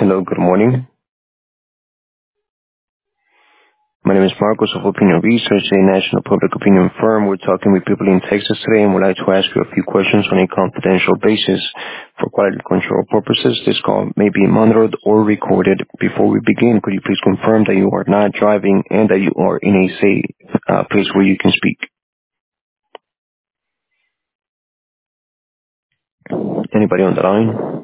Hello, good morning. My name is Marcos of Opinion Research, a national public opinion firm. We're talking with people in Texas today and would like to ask you a few questions on a confidential basis. For quality control purposes, this call may be monitored or recorded. Before we begin, could you please confirm that you are not driving and that you are in a safe place where you can speak? Anybody on the line?